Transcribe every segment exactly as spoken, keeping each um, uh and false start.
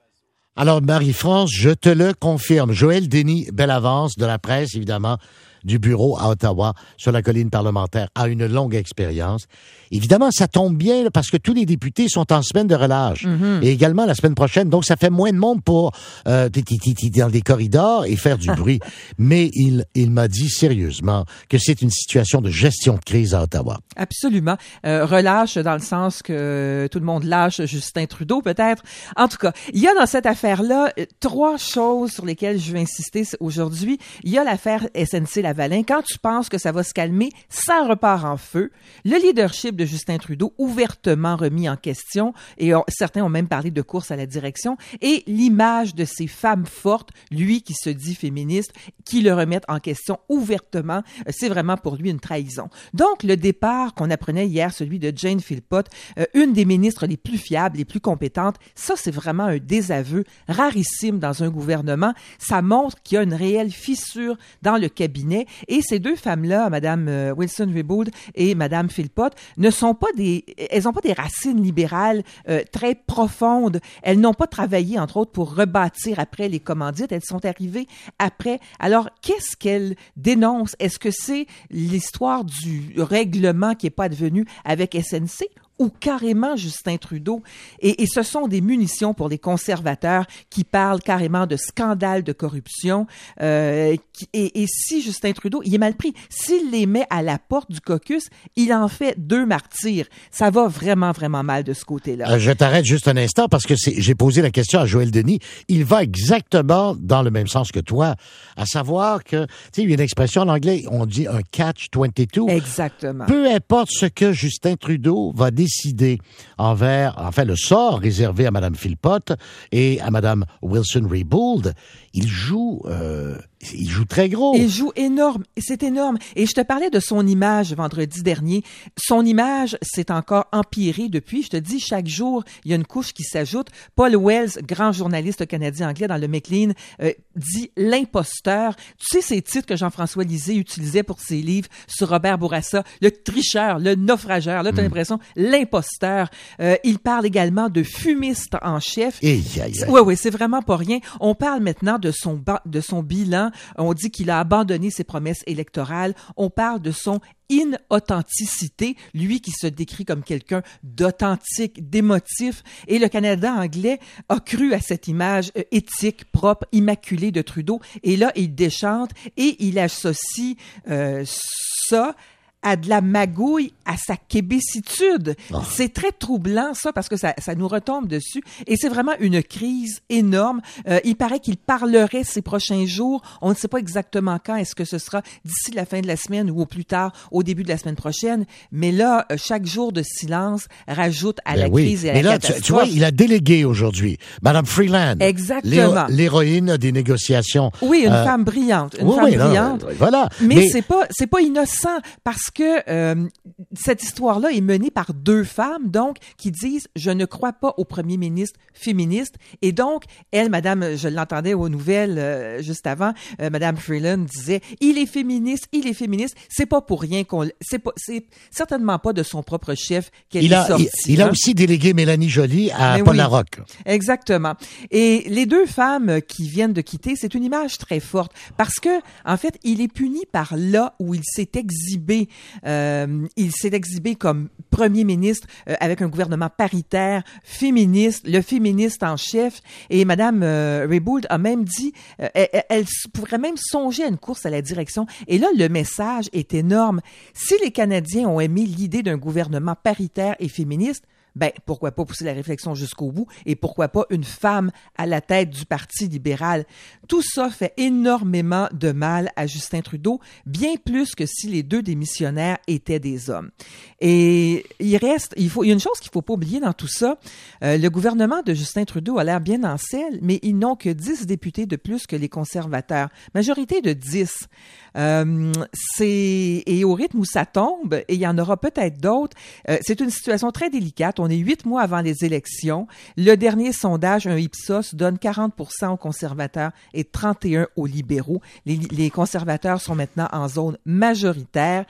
Alors, Marie-France, je te le confirme. Joël Denis Bellavance, de la presse, évidemment, du bureau à Ottawa, sur la colline parlementaire, a une longue expérience. Évidemment, ça tombe bien là, parce que tous les députés sont en semaine de relâche. Mm-hmm. Et également la semaine prochaine. Donc, ça fait moins de monde pour euh, dans des corridors et faire du bruit. Mais il, il m'a dit sérieusement que c'est une situation de gestion de crise à Ottawa. Absolument. Euh, relâche dans le sens que tout le monde lâche Justin Trudeau, peut-être. En tout cas, il y a dans cette affaire-là trois choses sur lesquelles je vais insister aujourd'hui. Il y a l'affaire S N C-Lavalin. Quand tu penses que ça va se calmer, ça repart en feu. Le leadership de Justin Trudeau, ouvertement remis en question, et on, certains ont même parlé de course à la direction, et l'image de ces femmes fortes, lui qui se dit féministe, qui le remettent en question ouvertement, c'est vraiment pour lui une trahison. Donc, le départ qu'on apprenait hier, celui de Jane Philpott, euh, une des ministres les plus fiables, les plus compétentes, ça, c'est vraiment un désaveu rarissime dans un gouvernement. Ça montre qu'il y a une réelle fissure dans le cabinet, et ces deux femmes-là, Mme euh, Wilson-Raybould et Mme Philpott, ne sont pas des, elles n'ont pas des racines libérales euh, très profondes. Elles n'ont pas travaillé, entre autres, pour rebâtir après les commandites. Elles sont arrivées après. Alors, qu'est-ce qu'elles dénoncent? Est-ce que c'est l'histoire du règlement qui n'est pas advenu avec S N C? Ou carrément Justin Trudeau. Et, et ce sont des munitions pour les conservateurs qui parlent carrément de scandale de corruption. Euh, qui, et, et si Justin Trudeau, il est mal pris, s'il les met à la porte du caucus, il en fait deux martyrs. Ça va vraiment, vraiment mal de ce côté-là. Euh, je t'arrête juste un instant parce que c'est, j'ai posé la question à Joël Denis. Il va exactement dans le même sens que toi, à savoir que, tu sais, il y a une expression en anglais, on dit un catch vingt-deux. Exactement. Peu importe ce que Justin Trudeau va décider décidé envers, enfin, le sort réservé à Mme Philpott et à Mme Wilson-Raybould, il joue, euh, il joue très gros. Il joue énorme, c'est énorme. Et je te parlais de son image vendredi dernier. Son image s'est encore empirée depuis. Je te dis, chaque jour, il y a une couche qui s'ajoute. Paul Wells, grand journaliste canadien-anglais dans le Maclean, euh, dit l'imposteur. Tu sais ces titres que Jean-François Lisée utilisait pour ses livres sur Robert Bourassa, le tricheur, le naufrageur. Là, tu as mm. l'impression, l'imposteur. Euh, il parle également de fumiste en chef. Oui, oui, c'est vraiment pas rien. On parle maintenant de son, ba- de son bilan. On dit qu'il a abandonné ses promesses électorales. On parle de son inauthenticité, lui qui se décrit comme quelqu'un d'authentique, d'émotif. Et le Canada anglais a cru à cette image euh, éthique, propre, immaculée de Trudeau. Et là, il déchante et il associe euh, ça à de la magouille, à sa québécitude. Oh. C'est très troublant, ça, parce que ça, ça nous retombe dessus. Et c'est vraiment une crise énorme. Euh, il paraît qu'il parlerait ces prochains jours. On ne sait pas exactement quand. Est-ce que ce sera d'ici la fin de la semaine ou au plus tard, au début de la semaine prochaine? Mais là, chaque jour de silence rajoute à ben la oui. crise et à Mais la là, catastrophe. Tu, tu vois, il a délégué aujourd'hui Mme Freeland. Exactement. L'héro- l'héroïne des négociations. Oui, une euh, femme brillante. Une oui, femme oui, brillante. Non, voilà. Mais, Mais c'est pas, c'est pas innocent parce que euh, cette histoire-là est menée par deux femmes, donc, qui disent « Je ne crois pas au premier ministre féministe ». Et donc, elle, madame, je l'entendais aux nouvelles euh, juste avant, euh, madame Freeland disait « Il est féministe, il est féministe ». C'est pas pour rien qu'on... C'est, pas, c'est certainement pas de son propre chef qu'elle il est a, sortie. Il, il a hein? aussi délégué Mélanie Joly à Mais Paul oui, Larocque. Exactement. Et les deux femmes qui viennent de quitter, c'est une image très forte parce que, en fait, il est puni par là où il s'est exhibé. Euh, il s'est exhibé comme premier ministre euh, avec un gouvernement paritaire, féministe, le féministe en chef. Et Madame euh, Raybould a même dit, euh, elle, elle pourrait même songer à une course à la direction. Et là, le message est énorme. Si les Canadiens ont aimé l'idée d'un gouvernement paritaire et féministe, ben, pourquoi pas pousser la réflexion jusqu'au bout et pourquoi pas une femme à la tête du Parti libéral. Tout ça fait énormément de mal à Justin Trudeau, bien plus que si les deux démissionnaires étaient des hommes. Et il reste, il faut, il y a une chose qu'il faut pas oublier dans tout ça. Euh, le gouvernement de Justin Trudeau a l'air bien en selle, mais ils n'ont que dix députés de plus que les conservateurs. Majorité de dix. Euh, c'est, et au rythme où ça tombe, et il y en aura peut-être d'autres, euh, c'est une situation très délicate. On est huit mois avant les élections. Le dernier sondage, un Ipsos, donne quarante pour cent aux conservateurs et trente et un pour cent aux libéraux. Les, les conservateurs sont maintenant en zone majoritaire.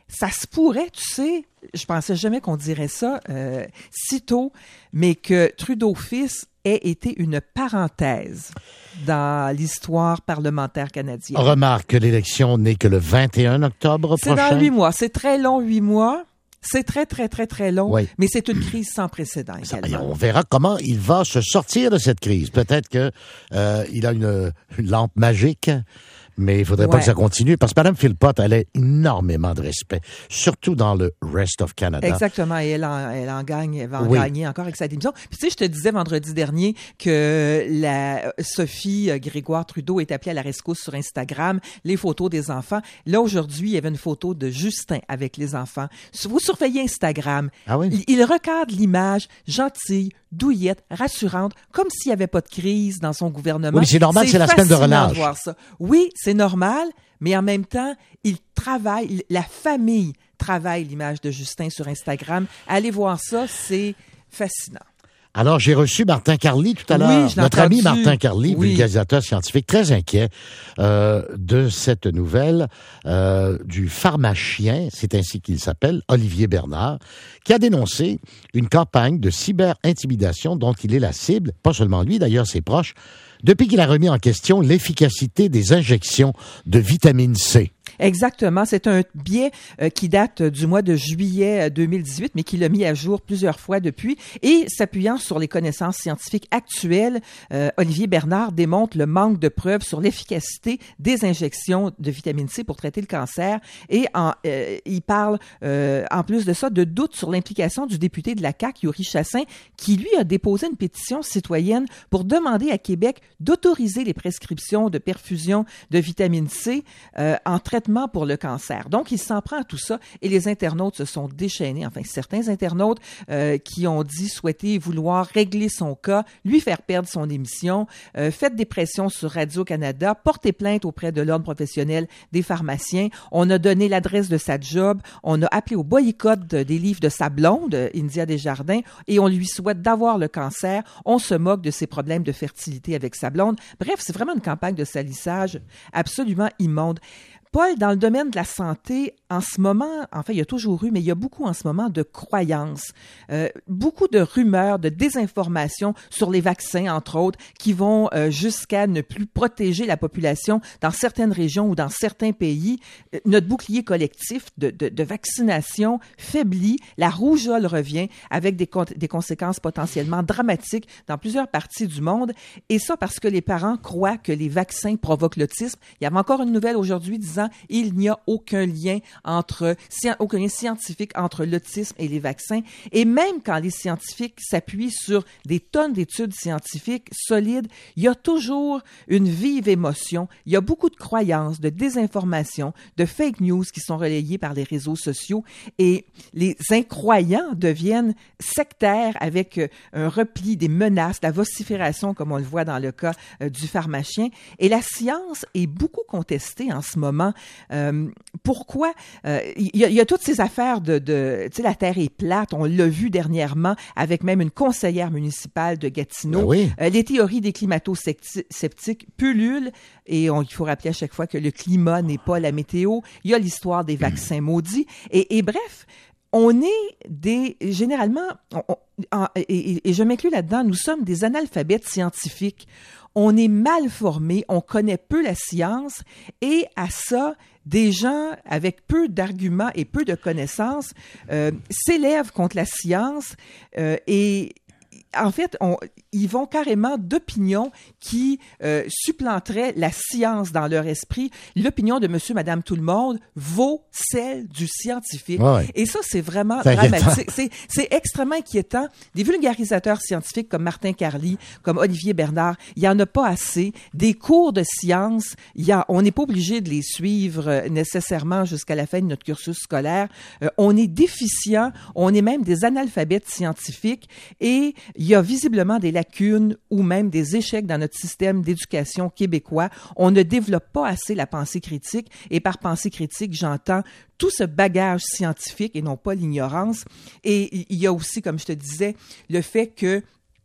ça se pourrait, tu sais, je pensais jamais qu'on dirait ça euh, si tôt, mais que Trudeau fils ait été une parenthèse dans l'histoire parlementaire canadienne. Remarque que l'élection n'est que le vingt et un octobre C'est prochain. dans huit mois. C'est très long, huit mois. C'est très, très, très, très long, oui. mais c'est une crise sans précédent également. On verra comment il va se sortir de cette crise. Peut-être que euh, il a une, une lampe magique, mais il faudrait ouais. pas que ça continue, parce que Mme Philpott, elle a énormément de respect, surtout dans le Rest of Canada. Exactement, et elle en, elle en gagne, elle va en oui. gagner encore avec sa démission. Puis tu sais, je te disais vendredi dernier que la Sophie Grégoire Trudeau est appelée à la rescousse sur Instagram, les photos des enfants. Là, aujourd'hui, il y avait une photo de Justin avec les enfants. Vous surveillez Instagram. Ah oui? Il, il recadre l'image gentille, douillette, rassurante, comme s'il n'y avait pas de crise dans son gouvernement. Oui, mais c'est normal, c'est, c'est la semaine de relâche. De voir ça. Oui, c'est normal, mais en même temps, il travaille, il, la famille travaille l'image de Justin sur Instagram. Allez voir ça, c'est fascinant. Alors, j'ai reçu Martin Carly tout à l'heure. Oui, je Notre entendu. ami Martin Carly, oui. vulgarisateur scientifique, très inquiet euh, de cette nouvelle euh, du pharmacien, c'est ainsi qu'il s'appelle, Olivier Bernard, qui a dénoncé une campagne de cyber-intimidation dont il est la cible, pas seulement lui, d'ailleurs ses proches, depuis qu'il a remis en question l'efficacité des injections de vitamine C. Exactement. C'est un biais euh, qui date du mois de juillet deux mille dix-huit, mais qu'il a mis à jour plusieurs fois depuis. Et s'appuyant sur les connaissances scientifiques actuelles, euh, Olivier Bernard démontre le manque de preuves sur l'efficacité des injections de vitamine C pour traiter le cancer. Et en, euh, il parle, euh, en plus de ça, de doutes sur l'implication du député de la C A Q, Yuri Chassin, qui, lui, a déposé une pétition citoyenne pour demander à Québec d'autoriser les prescriptions de perfusion de vitamine C euh, en traitement pour le cancer. Donc, il s'en prend à tout ça et les internautes se sont déchaînés, enfin certains internautes euh, qui ont dit souhaiter vouloir régler son cas, lui faire perdre son émission, euh, faites des pressions sur Radio-Canada, portez plainte auprès de l'ordre professionnel des pharmaciens. On a donné l'adresse de sa job, on a appelé au boycott des livres de sa blonde, India Desjardins, et on lui souhaite d'avoir le cancer. On se moque de ses problèmes de fertilité avec sa blonde. Bref, c'est vraiment une campagne de salissage absolument immonde. Paul, dans le domaine de la santé, en ce moment, enfin, il y a toujours eu, mais il y a beaucoup en ce moment de croyances, euh, beaucoup de rumeurs, de désinformation sur les vaccins, entre autres, qui vont euh, jusqu'à ne plus protéger la population dans certaines régions ou dans certains pays. Euh, notre bouclier collectif de, de, de vaccination faiblit, la rougeole revient avec des, con- des conséquences potentiellement dramatiques dans plusieurs parties du monde. Et ça parce que les parents croient que les vaccins provoquent l'autisme. Il y avait encore une nouvelle aujourd'hui disant il n'y a aucun lien entre aucun lien scientifique entre l'autisme et les vaccins. Et même quand les scientifiques s'appuient sur des tonnes d'études scientifiques solides, il y a toujours une vive émotion. Il y a beaucoup de croyances, de désinformation, de fake news qui sont relayées par les réseaux sociaux. Et les incroyants deviennent sectaires avec un repli, des menaces, la vocifération, comme on le voit dans le cas euh, du pharmacien. Et la science est beaucoup contestée en ce moment. Euh, pourquoi? Euh, il, y a, il y a toutes ces affaires de, de tu sais, la Terre est plate. On l'a vu dernièrement avec même une conseillère municipale de Gatineau. Ben oui. euh, les théories des climato-sceptiques pullulent et on, il faut rappeler à chaque fois que le climat n'est pas la météo. Il y a l'histoire des vaccins maudits. Et, et bref, on est des, généralement, on, on, en, et, et je m'inclus là-dedans, nous sommes des analphabètes scientifiques. On est mal formés, on connaît peu la science et à ça, des gens avec peu d'arguments et peu de connaissances euh, s'élèvent contre la science euh, et en fait, on, ils vont carrément d'opinions qui euh, supplanteraient la science dans leur esprit. L'opinion de monsieur, madame, tout le monde vaut celle du scientifique. Ouais, ouais. Et ça, c'est vraiment c'est dramatique. C'est, c'est extrêmement inquiétant. Des vulgarisateurs scientifiques comme Martin Carly, comme Olivier Bernard, il n'y en a pas assez. Des cours de science, il y a, on n'est pas obligé de les suivre nécessairement jusqu'à la fin de notre cursus scolaire. Euh, on est déficient, on est même des analphabètes scientifiques et il y a visiblement des lacunes ou même des échecs dans notre système d'éducation québécois. On ne développe pas assez la pensée critique et par pensée critique, j'entends tout ce bagage scientifique et non pas l'ignorance. Et il y a aussi, comme je te disais, le fait que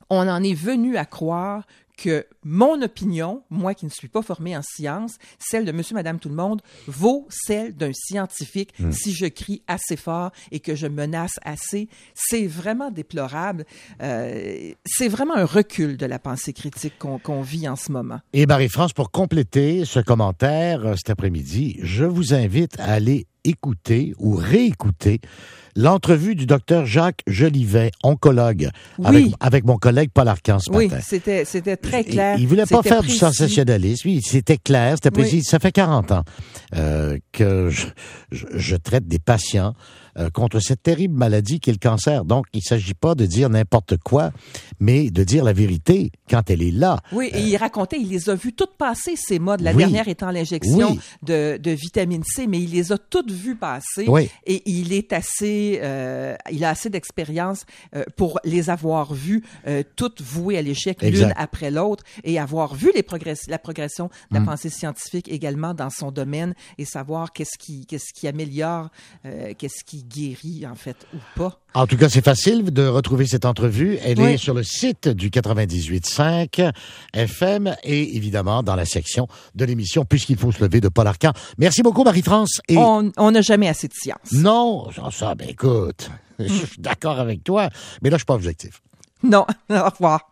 on en est venu à croire que mon opinion, moi qui ne suis pas formée en sciences, celle de monsieur, madame, tout le monde, vaut celle d'un scientifique mmh. si je crie assez fort et que je menace assez. C'est vraiment déplorable. Euh, c'est vraiment un recul de la pensée critique qu'on, qu'on vit en ce moment. Et Marie-France, pour compléter ce commentaire euh, cet après-midi, je vous invite à aller écouter ou réécouter l'entrevue du docteur Jacques Jolivet, oncologue, oui. avec, avec mon collègue Paul Arcand ce oui, matin. Oui, c'était, c'était très clair. Il, il voulait pas c'était faire précis. du sensationnalisme. Oui, c'était clair, c'était précis. Oui. Ça fait quarante ans euh, que je, je, je traite des patients euh, contre cette terrible maladie qu'est le cancer. Donc, il s'agit pas de dire n'importe quoi, mais de dire la vérité quand elle est là. Oui, et euh, il racontait, il les a vues toutes passer, ces modes. La oui. dernière étant l'injection oui. de, de vitamine C, mais il les a toutes vues passer. Oui. Et il est assez, euh, il a assez d'expérience euh, pour les avoir vues euh, toutes vouées à l'échec exact. L'une après l'autre et avoir vu les progress- la progression de la mm. pensée scientifique également dans son domaine et savoir qu'est-ce qui, qu'est-ce qui améliore, euh, qu'est-ce qui guérit en fait ou pas. En tout cas, c'est facile de retrouver cette entrevue. Elle oui. est sur le site du quatre-vingt-dix-huit cinq F M et évidemment dans la section de l'émission Puisqu'il faut se lever de Paul Arcand. Merci beaucoup, Marie-France. Et... On n'a jamais assez de science. Non, ça, ben écoute, je suis d'accord avec toi, mais là, je suis pas objectif. Non, au revoir.